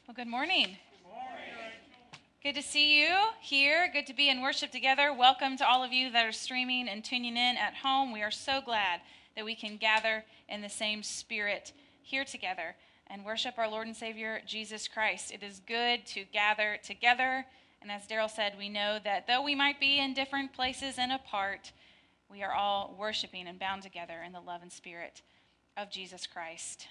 Well, good morning. Good to see you here. Good to be in worship together. Welcome to all of you that are streaming and tuning in at home. We are so glad that we can gather in the same spirit here together and worship our Lord and Savior, Jesus Christ. It is good to gather together. And as Daryl said, we know that though we might be in different places and apart, we are all worshiping and bound together in the love and spirit of Jesus Christ.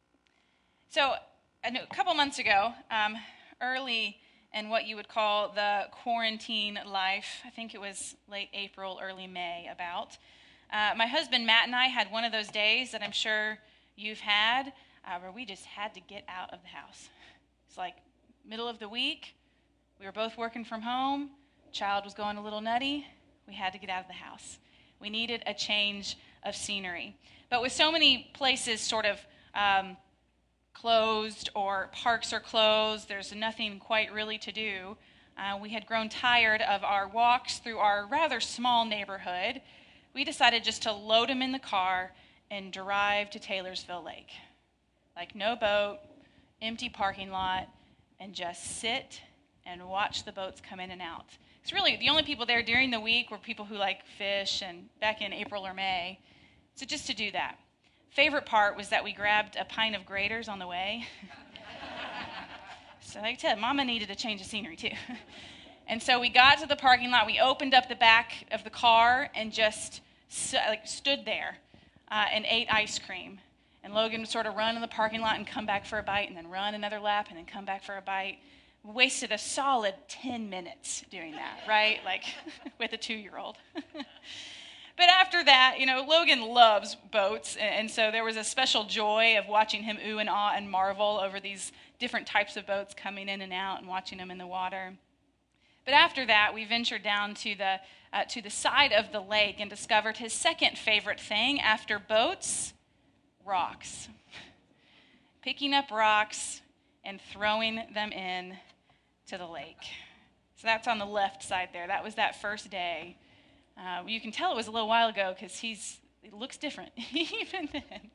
So, a couple months ago, early in what you would call the quarantine life, I think it was late April, early May about, my husband Matt and I had one of those days that I'm sure you've had, where we just had to get out of the house. It's like middle of the week, we were both working from home, child was going a little nutty, we had to get out of the house. We needed a change of scenery. But with so many places sort of closed or parks are closed, there's nothing quite really to do. We had grown tired of our walks through our rather small neighborhood. We decided just to load them in the car and drive to Taylorsville Lake. Like no boat, empty parking lot, and just sit and watch the boats come in and out. It's really the only people there during the week were people who like fish and back in April or May. So just to do that. Favorite part was that we grabbed a pint of Graders on the way. So like I said, Mama needed a change of scenery too. And so we got to the parking lot, we opened up the back of the car and just stood there and ate ice cream. And Logan would sort of run in the parking lot and come back for a bite and then run another lap and then come back for a bite. We wasted a solid 10 minutes doing that, right? Like with a 2-year-old. But after that, Logan loves boats, and so there was a special joy of watching him ooh and ah and marvel over these different types of boats coming in and out and watching them in the water. But after that, we ventured down to the side of the lake and discovered his second favorite thing after boats, rocks. Picking up rocks and throwing them in to the lake. So that's on the left side there. That was that first day. You can tell it was a little while ago because he looks different even then.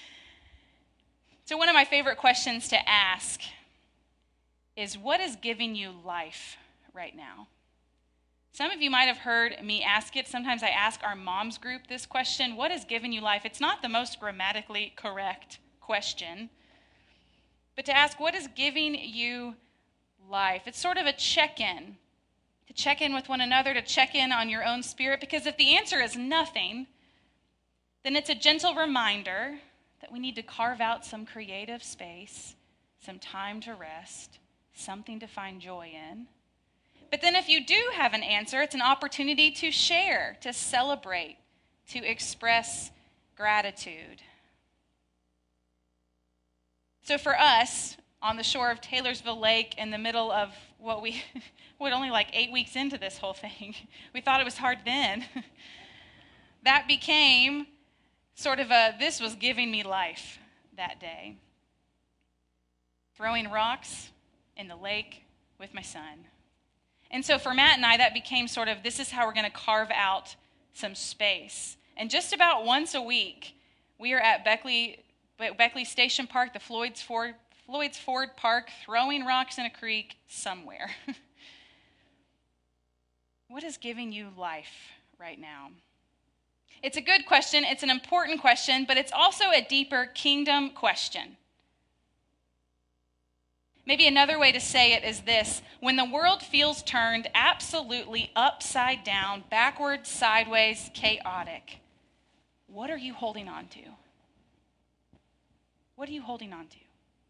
So one of my favorite questions to ask is, what is giving you life right now? Some of you might have heard me ask it. Sometimes I ask our moms group this question, what is giving you life? It's not the most grammatically correct question, but to ask, what is giving you life? It's sort of a check-in. To check in with one another, to check in on your own spirit, because if the answer is nothing, then it's a gentle reminder that we need to carve out some creative space, some time to rest, something to find joy in. But then if you do have an answer, it's an opportunity to share, to celebrate, to express gratitude. So for us, on the shore of Taylorsville Lake, in the middle of what we only like 8 weeks into this whole thing. We thought it was hard then. That became sort of this was giving me life that day. Throwing rocks in the lake with my son. And so for Matt and I, that became sort of, this is how we're going to carve out some space. And just about once a week, we are at Beckley Station Park, the Floyd's Ford Park, throwing rocks in a creek somewhere. What is giving you life right now? It's a good question. It's an important question, but it's also a deeper kingdom question. Maybe another way to say it is this: when the world feels turned absolutely upside down, backwards, sideways, chaotic, what are you holding on to? What are you holding on to?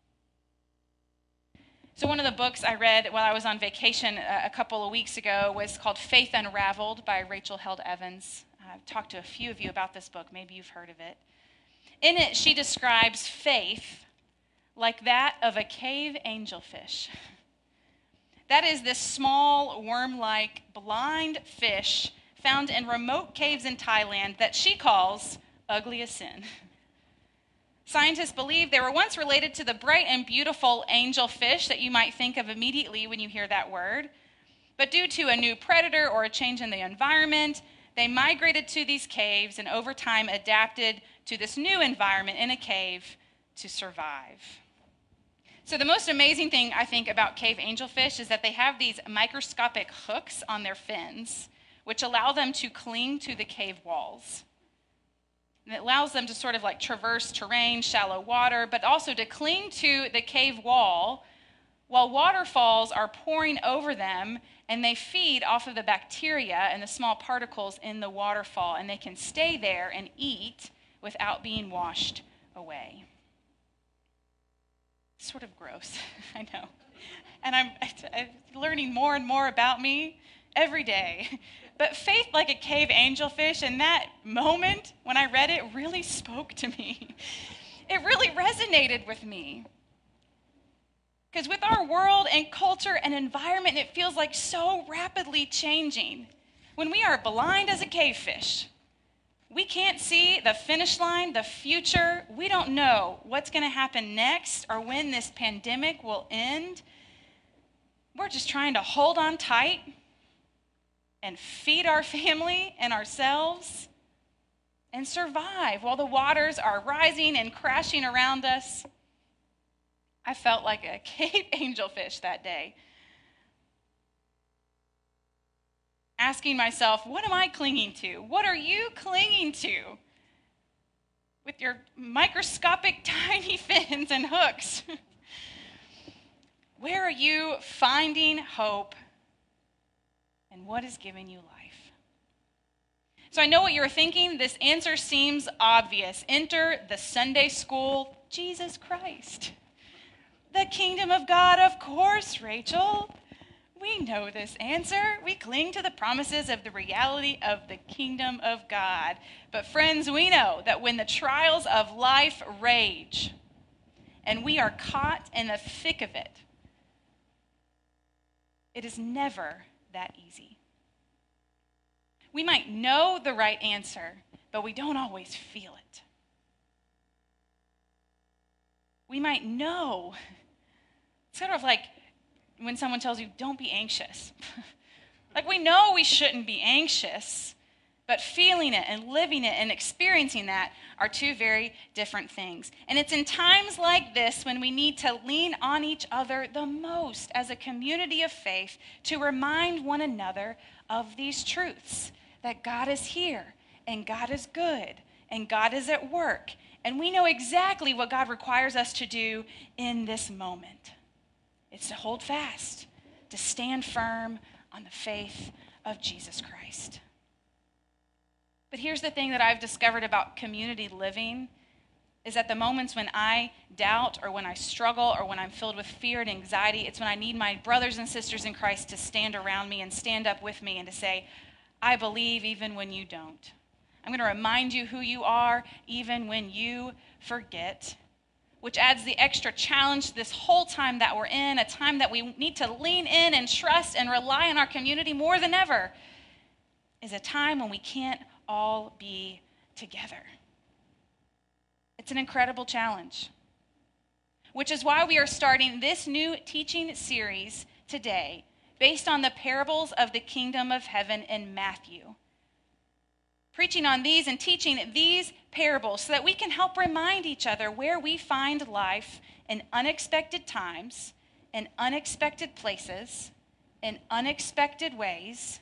So one of the books I read while I was on vacation a couple of weeks ago was called Faith Unraveled by Rachel Held Evans. I've talked to a few of you about this book. Maybe you've heard of it. In it, she describes faith like that of a cave angelfish. That is this small, worm-like, blind fish found in remote caves in Thailand that she calls ugly as sin. Scientists believe they were once related to the bright and beautiful angelfish that you might think of immediately when you hear that word. But due to a new predator or a change in the environment, they migrated to these caves and over time adapted to this new environment in a cave to survive. So the most amazing thing, I think, about cave angelfish is that they have these microscopic hooks on their fins, which allow them to cling to the cave walls. And it allows them to sort of like traverse terrain, shallow water, but also to cling to the cave wall while waterfalls are pouring over them, and they feed off of the bacteria and the small particles in the waterfall, and they can stay there and eat without being washed away. Sort of gross, I know. And I'm learning more and more about me every day. But faith like a cave angelfish, in that moment when I read it, really spoke to me. It really resonated with me. Because with our world and culture and environment, it feels like so rapidly changing. When we are blind as a cavefish, we can't see the finish line, the future. We don't know what's going to happen next or when this pandemic will end. We're just trying to hold on tight and feed our family and ourselves and survive while the waters are rising and crashing around us. I felt like a cave angelfish that day, asking myself, what am I clinging to? What are you clinging to with your microscopic tiny fins and hooks? Where are you finding hope? And what is giving you life? So I know what you're thinking. This answer seems obvious. Enter the Sunday school Jesus Christ. The kingdom of God, of course, Rachel. We know this answer. We cling to the promises of the reality of the kingdom of God. But friends, we know that when the trials of life rage and we are caught in the thick of it, it is never that easy. We might know the right answer, but we don't always feel it. We might know. It's sort of like when someone tells you, don't be anxious. Like we know we shouldn't be anxious, but feeling it and living it and experiencing that are two very different things. And it's in times like this when we need to lean on each other the most as a community of faith to remind one another of these truths, that God is here and God is good and God is at work. And we know exactly what God requires us to do in this moment. It's to hold fast, to stand firm on the faith of Jesus Christ. But here's the thing that I've discovered about community living is that the moments when I doubt or when I struggle or when I'm filled with fear and anxiety, it's when I need my brothers and sisters in Christ to stand around me and stand up with me and to say, I believe even when you don't. I'm going to remind you who you are even when you forget, which adds the extra challenge this whole time that we're in, a time that we need to lean in and trust and rely on our community more than ever, is a time when we can't all be together. It's an incredible challenge, which is why we are starting this new teaching series today based on the parables of the kingdom of heaven in Matthew. Preaching on these and teaching these parables so that we can help remind each other where we find life in unexpected times, in unexpected places, in unexpected ways.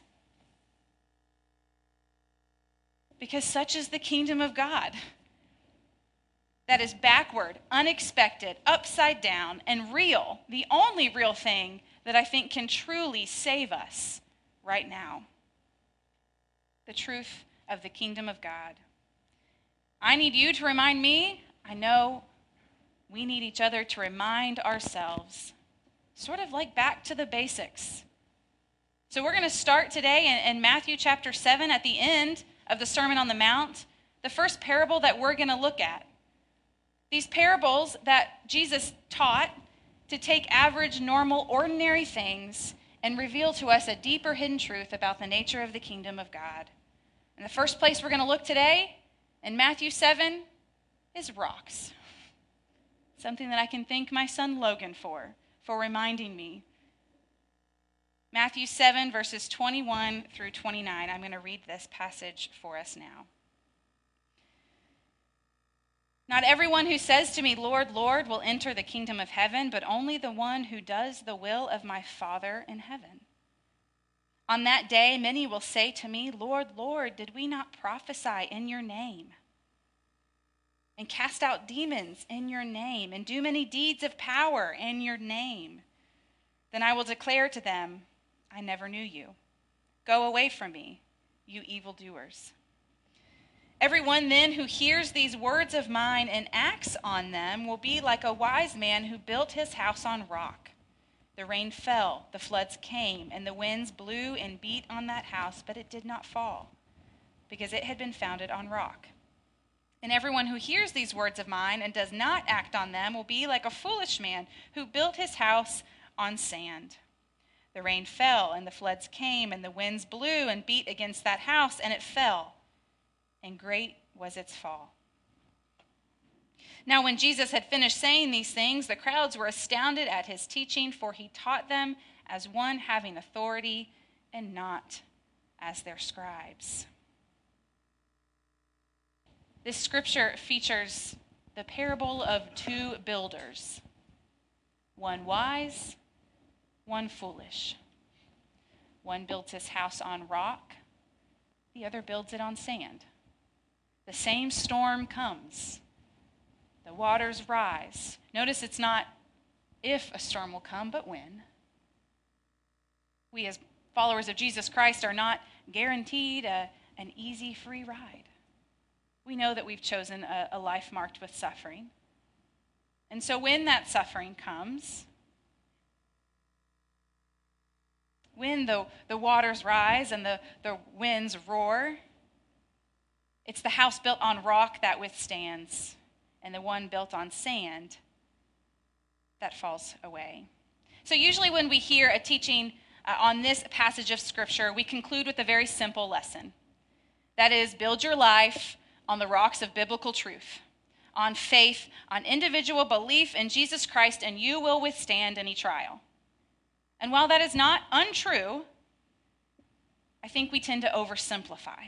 Because such is the kingdom of God. That is backward, unexpected, upside down, and real. The only real thing that I think can truly save us right now. The truth of the kingdom of God. I need you to remind me. I know we need each other to remind ourselves. Sort of like back to the basics. So we're going to start today in Matthew chapter 7 at the end of the Sermon on the Mount, the first parable that we're going to look at. These parables that Jesus taught to take average, normal, ordinary things and reveal to us a deeper hidden truth about the nature of the kingdom of God. And the first place we're going to look today in Matthew 7 is rocks. Something that I can thank my son Logan for reminding me. Matthew 7, verses 21 through 29. I'm going to read this passage for us now. Not everyone who says to me, 'Lord, Lord,' will enter the kingdom of heaven, but only the one who does the will of my Father in heaven. On that day, many will say to me, 'Lord, Lord, did we not prophesy in your name, and cast out demons in your name, and do many deeds of power in your name?' Then I will declare to them, 'I never knew you. Go away from me, you evildoers.' Everyone then who hears these words of mine and acts on them will be like a wise man who built his house on rock. The rain fell, the floods came, and the winds blew and beat on that house, but it did not fall, because it had been founded on rock. And everyone who hears these words of mine and does not act on them will be like a foolish man who built his house on sand. The rain fell, and the floods came, and the winds blew and beat against that house, and it fell, and great was its fall." Now when Jesus had finished saying these things, the crowds were astounded at his teaching, for he taught them as one having authority and not as their scribes. This scripture features the parable of two builders, one wise, one foolish. One builds his house on rock, the other builds it on sand. The same storm comes. The waters rise. Notice it's not if a storm will come, but when. We as followers of Jesus Christ are not guaranteed an easy, free ride. We know that we've chosen a life marked with suffering. And so when that suffering comes, when the waters rise and the winds roar, it's the house built on rock that withstands, and the one built on sand that falls away. So usually when we hear a teaching on this passage of Scripture, we conclude with a very simple lesson. That is, build your life on the rocks of biblical truth, on faith, on individual belief in Jesus Christ, and you will withstand any trial. And while that is not untrue, I think we tend to oversimplify.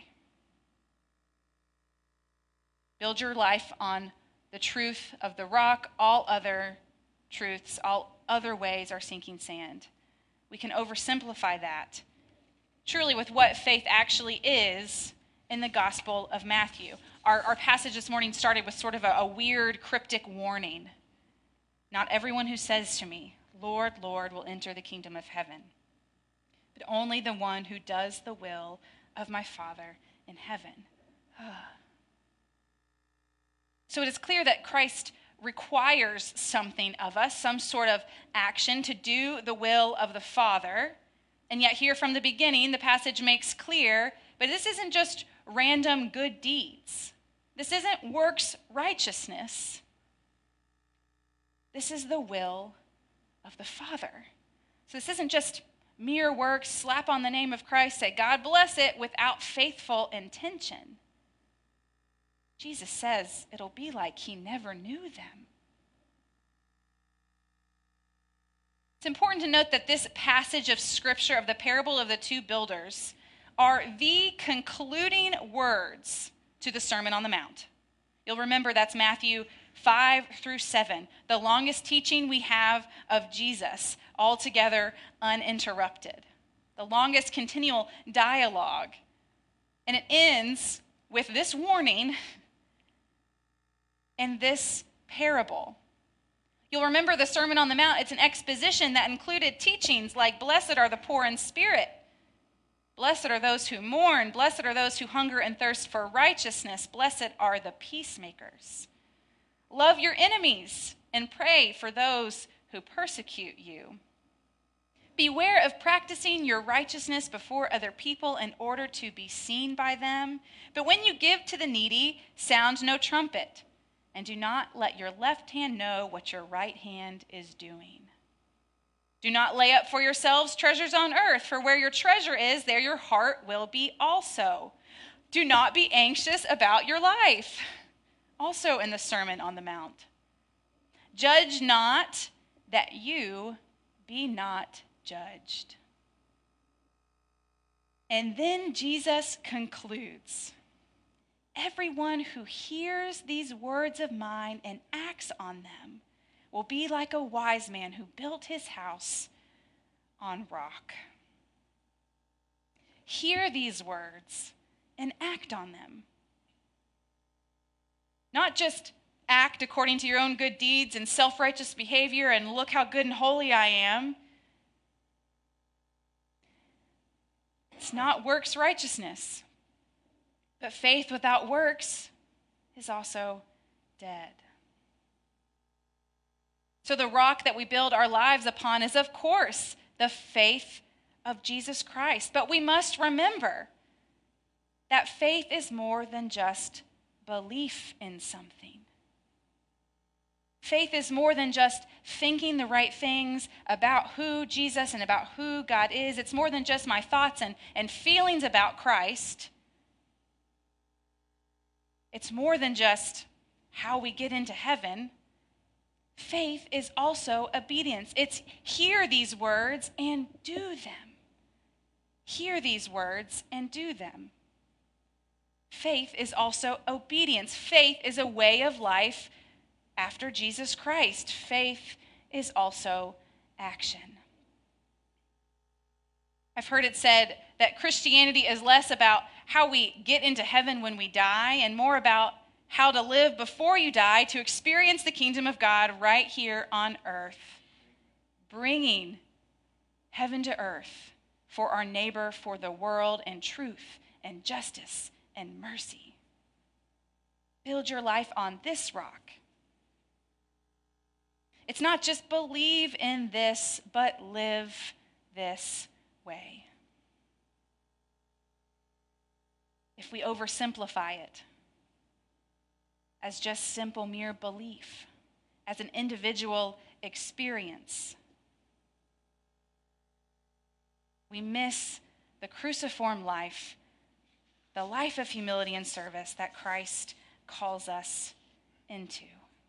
Build your life on the truth of the rock. All other truths, all other ways are sinking sand. We can oversimplify that truly with what faith actually is in the Gospel of Matthew. Our passage this morning started with sort of a weird cryptic warning. Not everyone who says to me, "Lord, Lord," will enter the kingdom of heaven, but only the one who does the will of my Father in heaven. So it is clear that Christ requires something of us, some sort of action to do the will of the Father. And yet here from the beginning, the passage makes clear, but this isn't just random good deeds. This isn't works righteousness. This is the will of the Father. So this isn't just mere works, slap on the name of Christ, say, "God bless it," without faithful intention. Jesus says it'll be like he never knew them. It's important to note that this passage of Scripture of the parable of the two builders are the concluding words to the Sermon on the Mount. You'll remember that's Matthew 5 through 7, the longest teaching we have of Jesus, altogether uninterrupted. The longest continual dialogue. And it ends with this warning and this parable. You'll remember the Sermon on the Mount. It's an exposition that included teachings like, "Blessed are the poor in spirit. Blessed are those who mourn. Blessed are those who hunger and thirst for righteousness. Blessed are the peacemakers. Love your enemies and pray for those who persecute you. Beware of practicing your righteousness before other people in order to be seen by them. But when you give to the needy, sound no trumpet, and do not let your left hand know what your right hand is doing. Do not lay up for yourselves treasures on earth, for where your treasure is, there your heart will be also. Do not be anxious about your life." Also in the Sermon on the Mount. "Judge not, that you be not judged." And then Jesus concludes, everyone who hears these words of mine and acts on them will be like a wise man who built his house on rock. Hear these words and act on them. Not just act according to your own good deeds and self-righteous behavior and look how good and holy I am. It's not works righteousness. But faith without works is also dead. So the rock that we build our lives upon is, of course, the faith of Jesus Christ. But we must remember that faith is more than just belief in something. Faith is more than just thinking the right things about who Jesus and about who God is. It's more than just my thoughts and feelings about Christ. It's more than just how we get into heaven. Faith is also obedience. It's hear these words and do them. Hear these words and do them. Faith is also obedience. Faith is a way of life after Jesus Christ. Faith is also action. I've heard it said that Christianity is less about how we get into heaven when we die and more about how to live before you die to experience the kingdom of God right here on earth, bringing heaven to earth for our neighbor, for the world, and truth and justice and mercy. Build your life on this rock. It's not just believe in this, but live this way. If we oversimplify it as just simple mere belief, as an individual experience, we miss the cruciform life, the life of humility and service that Christ calls us into.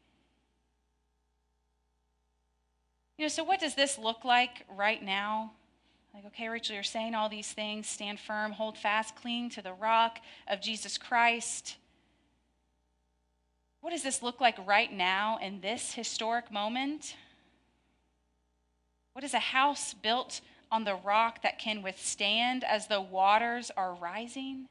So what does this look like right now? Like, okay, Rachel, you're saying all these things. Stand firm, hold fast, cling to the rock of Jesus Christ. What does this look like right now in this historic moment? What is a house built on the rock that can withstand as the waters are rising?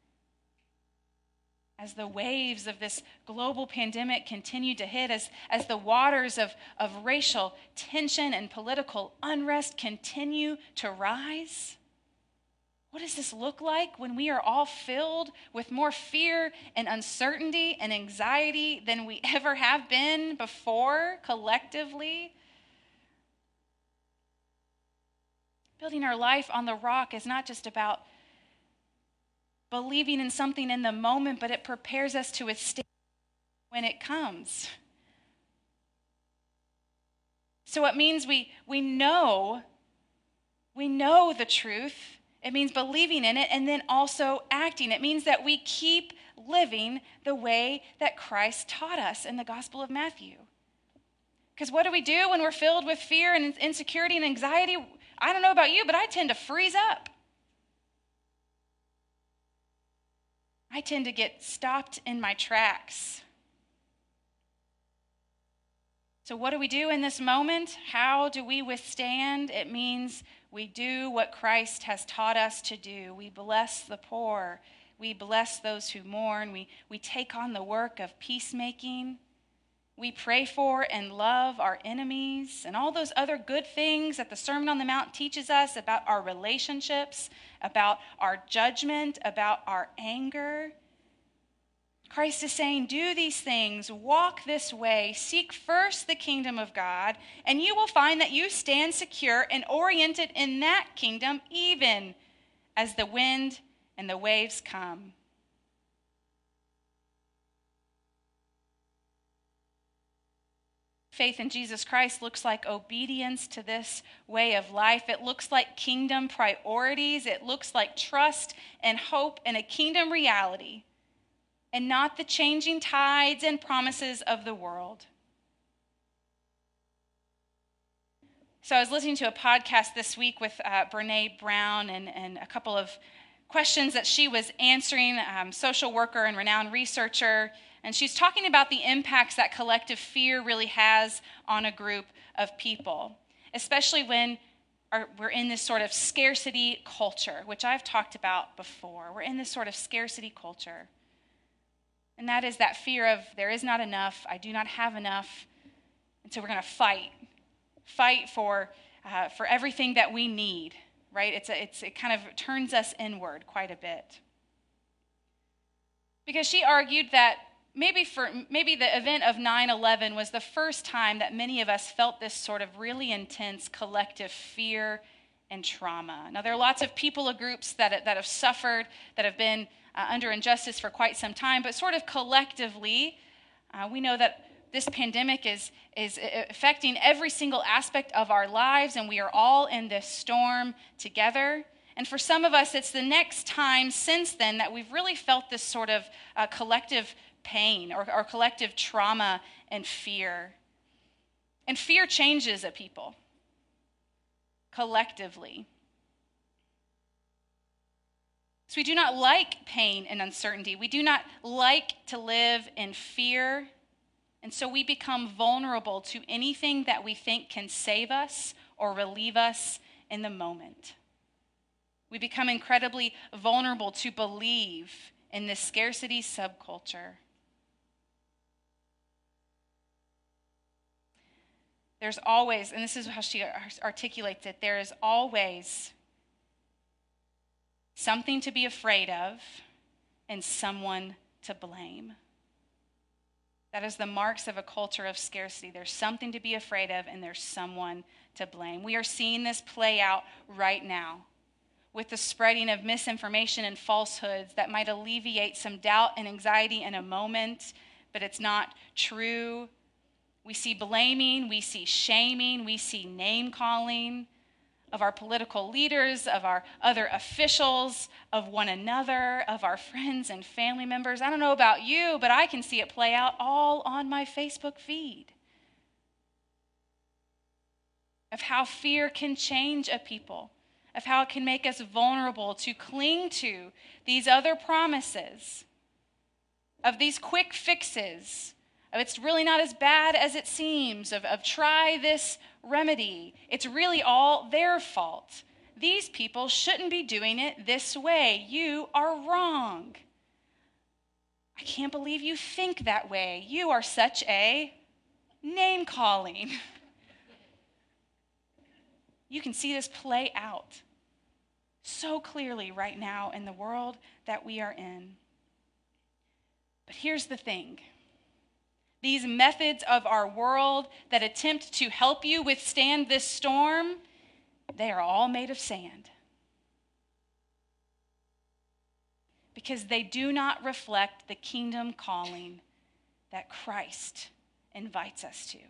As the waves of this global pandemic continue to hit, as the waters of racial tension and political unrest continue to rise? What does this look like when we are all filled with more fear and uncertainty and anxiety than we ever have been before collectively? Building our life on the rock is not just about believing in something in the moment, but it prepares us to withstand when it comes. So it means we know the truth. It means believing in it and then also acting. It means that we keep living the way that Christ taught us in the Gospel of Matthew. Because what do we do when we're filled with fear and insecurity and anxiety? I don't know about you, but I tend to freeze up. I tend to get stopped in my tracks. So what do we do in this moment? How do we withstand? It means we do what Christ has taught us to do. We bless the poor. We bless those who mourn. We take on the work of peacemaking. We pray for and love our enemies and all those other good things that the Sermon on the Mount teaches us about our relationships, about our judgment, about our anger. Christ is saying, do these things, walk this way, seek first the kingdom of God, and you will find that you stand secure and oriented in that kingdom even as the wind and the waves come. Faith in Jesus Christ looks like obedience to this way of life. It looks like kingdom priorities. It looks like trust and hope in a kingdom reality and not the changing tides and promises of the world. So I was listening to a podcast this week with Brene Brown and a couple of questions that she was answering, social worker and renowned researcher, and she's talking about the impacts that collective fear really has on a group of people, especially when we're in this sort of scarcity culture, which I've talked about before. We're in this sort of scarcity culture. And that is that fear of there is not enough, I do not have enough, and so we're going to fight for everything that we need, right? It kind of turns us inward quite a bit. Because she argued that maybe the event of 9/11 was the first time that many of us felt this sort of really intense collective fear and trauma. Now, there are lots of people or groups that have suffered, that have been under injustice for quite some time, but sort of collectively, we know that this pandemic is affecting every single aspect of our lives, and we are all in this storm together. And for some of us, it's the next time since then that we've really felt this sort of collective pain or collective trauma and fear. And fear changes a people collectively. So we do not like pain and uncertainty. We do not like to live in fear. And so we become vulnerable to anything that we think can save us or relieve us in the moment. We become incredibly vulnerable to believe in this scarcity subculture. There's always, and this is how she articulates it, there is always something to be afraid of and someone to blame. That is the marks of a culture of scarcity. There's something to be afraid of and there's someone to blame. We are seeing this play out right now with the spreading of misinformation and falsehoods that might alleviate some doubt and anxiety in a moment, but it's not true. We see blaming, we see shaming, we see name-calling of our political leaders, of our other officials, of one another, of our friends and family members. I don't know about you, but I can see it play out all on my Facebook feed. Of how fear can change a people, of how it can make us vulnerable to cling to these other promises, of these quick fixes, of it's really not as bad as it seems, of try this remedy. It's really all their fault. These people shouldn't be doing it this way. You are wrong. I can't believe you think that way. You are such a name-calling. You can see this play out so clearly right now in the world that we are in. But here's the thing. These methods of our world that attempt to help you withstand this storm, they are all made of sand. Because they do not reflect the kingdom calling that Christ invites us to.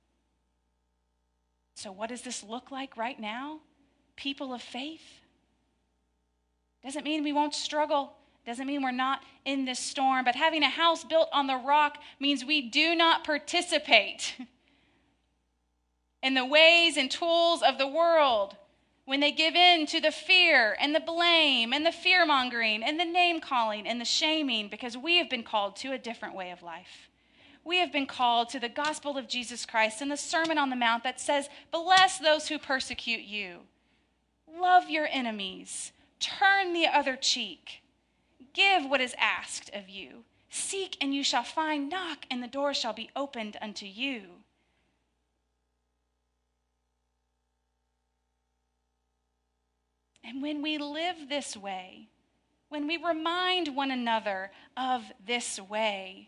So what does this look like right now? People of faith. Doesn't mean we won't struggle. Doesn't mean we're not in this storm. But having a house built on the rock means we do not participate in the ways and tools of the world when they give in to the fear and the blame and the fear-mongering and the name-calling and the shaming, because we have been called to a different way of life. We have been called to the gospel of Jesus Christ and the Sermon on the Mount that says, bless those who persecute you. Love your enemies. Turn the other cheek. Give what is asked of you. Seek and you shall find. Knock and the door shall be opened unto you. And when we live this way, when we remind one another of this way,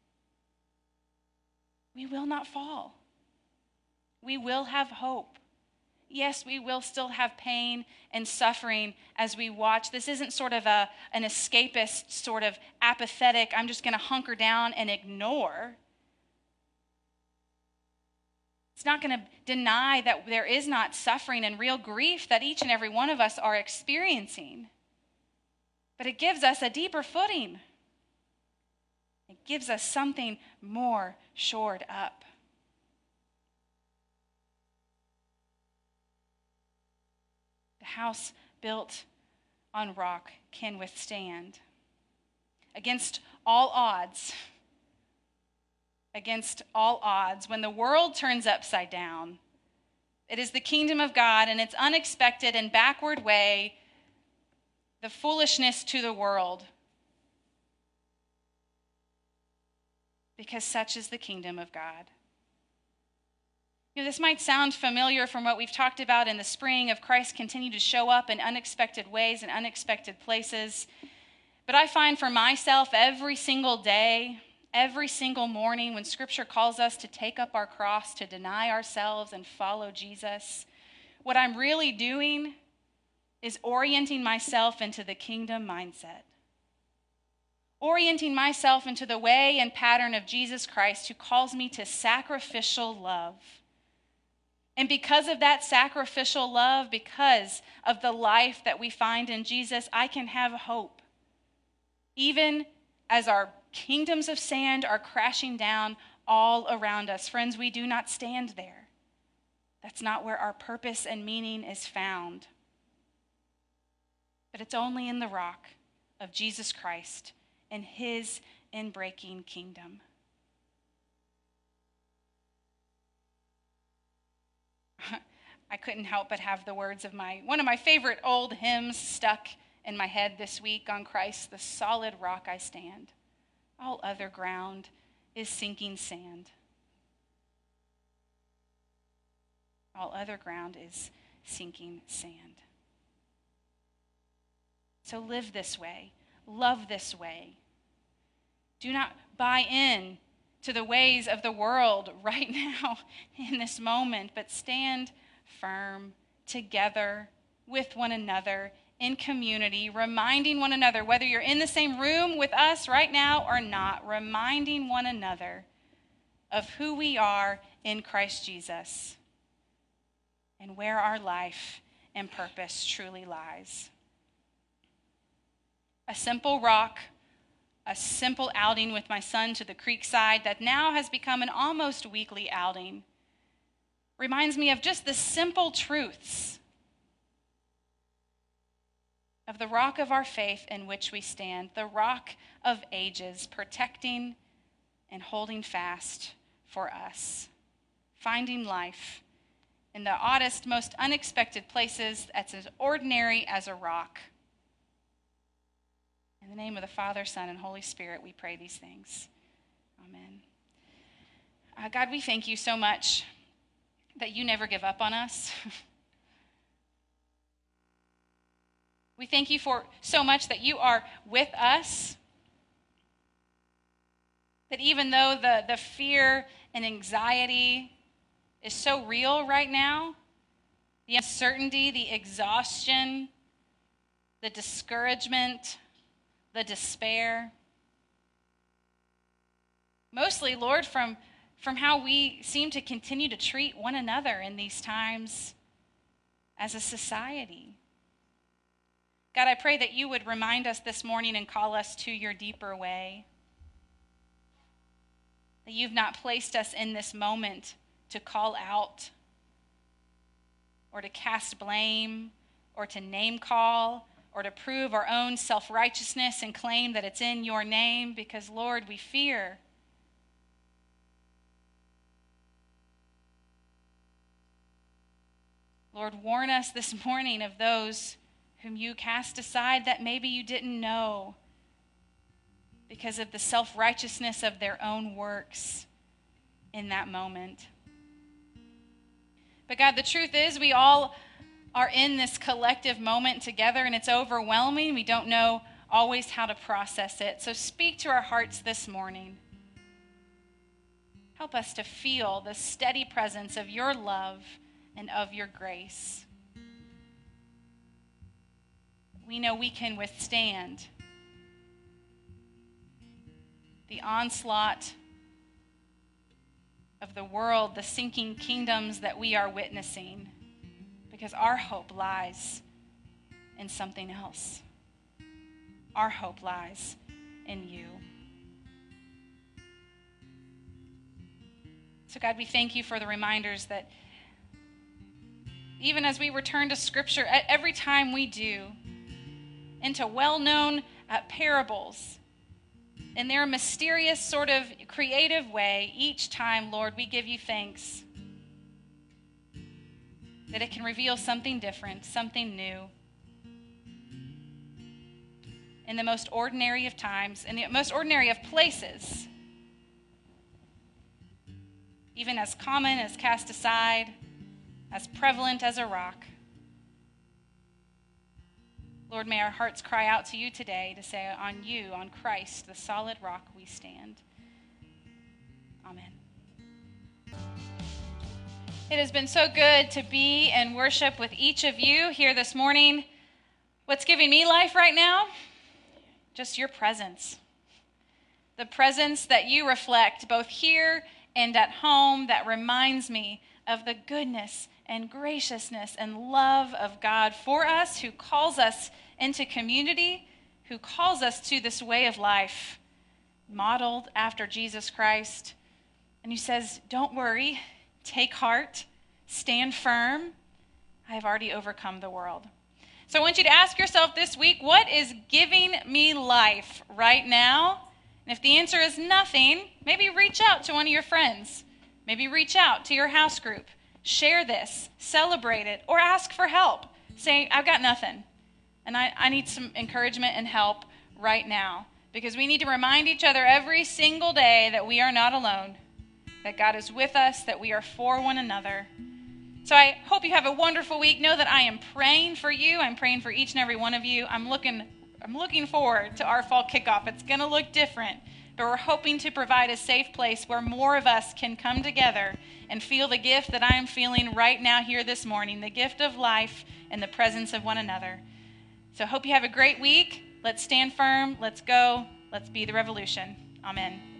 we will not fall. We will have hope. Yes, we will still have pain and suffering as we watch. This isn't sort of an escapist, sort of apathetic, I'm just going to hunker down and ignore. It's not going to deny that there is not suffering and real grief that each and every one of us are experiencing. But it gives us a deeper footing. It gives us something more shored up. The house built on rock can withstand. Against all odds, when the world turns upside down, it is the kingdom of God in its unexpected and backward way, the foolishness to the world. Because such is the kingdom of God. This might sound familiar from what we've talked about in the spring of Christ continue to show up in unexpected ways and unexpected places. But I find for myself every single day, every single morning when Scripture calls us to take up our cross, to deny ourselves and follow Jesus, what I'm really doing is orienting myself into the kingdom mindset. Orienting myself into the way and pattern of Jesus Christ, who calls me to sacrificial love. And because of that sacrificial love, because of the life that we find in Jesus, I can have hope. Even as our kingdoms of sand are crashing down all around us. Friends, we do not stand there. That's not where our purpose and meaning is found. But it's only in the rock of Jesus Christ and his inbreaking kingdom. I couldn't help but have the words of one of my favorite old hymns stuck in my head this week. On Christ, the solid rock I stand. All other ground is sinking sand. All other ground is sinking sand. So live this way. Love this way. Do not buy in to the ways of the world right now in this moment, but stand firm together with one another in community, reminding one another, whether you're in the same room with us right now or not, reminding one another of who we are in Christ Jesus and where our life and purpose truly lies. A simple rock, a simple outing with my son to the creek side that now has become an almost weekly outing, reminds me of just the simple truths of the rock of our faith in which we stand, the rock of ages, protecting and holding fast for us, finding life in the oddest, most unexpected places that's as ordinary as a rock. In the name of the Father, Son, and Holy Spirit, we pray these things. Amen. God, we thank you so much that you never give up on us. We thank you for so much that you are with us. That even though the fear and anxiety is so real right now, the uncertainty, the exhaustion, the discouragement, the despair. Mostly, Lord, from how we seem to continue to treat one another in these times as a society. God, I pray that you would remind us this morning and call us to your deeper way. That you've not placed us in this moment to call out or to cast blame or to name call or to prove our own self-righteousness and claim that it's in your name, because, Lord, we fear. Lord, warn us this morning of those whom you cast aside that maybe you didn't know because of the self-righteousness of their own works in that moment. But God, the truth is we all are in this collective moment together, and it's overwhelming. We don't know always how to process it. So speak to our hearts this morning. Help us to feel the steady presence of your love and of your grace. We know we can withstand the onslaught of the world, the sinking kingdoms that we are witnessing, because our hope lies in something else. Our hope lies in you. So God, we thank you for the reminders that even as we return to Scripture, every time we do, into well-known parables in their mysterious sort of creative way. Each time, Lord, we give you thanks that it can reveal something different, something new. In the most ordinary of times, in the most ordinary of places, even as common as cast aside, as prevalent as a rock. Lord, may our hearts cry out to you today to say, on you, on Christ, the solid rock we stand. Amen. It has been so good to be in worship with each of you here this morning. What's giving me life right now? Just your presence. The presence that you reflect both here and at home that reminds me of the goodness and graciousness and love of God for us, who calls us into community, who calls us to this way of life modeled after Jesus Christ, and who says, don't worry, take heart, stand firm. I have already overcome the world. So I want you to ask yourself this week, what is giving me life right now? And if the answer is nothing, maybe reach out to one of your friends. Maybe reach out to your house group. Share this, celebrate it, or ask for help. Say, I've got nothing, and I need some encouragement and help right now. Because we need to remind each other every single day that we are not alone, that God is with us, that we are for one another. So I hope you have a wonderful week. Know that I am praying for you. I'm praying for each and every one of you. I'm looking forward to our fall kickoff. It's going to look different, but we're hoping to provide a safe place where more of us can come together and feel the gift that I am feeling right now here this morning, the gift of life and the presence of one another. So hope you have a great week. Let's stand firm. Let's go. Let's be the revolution. Amen.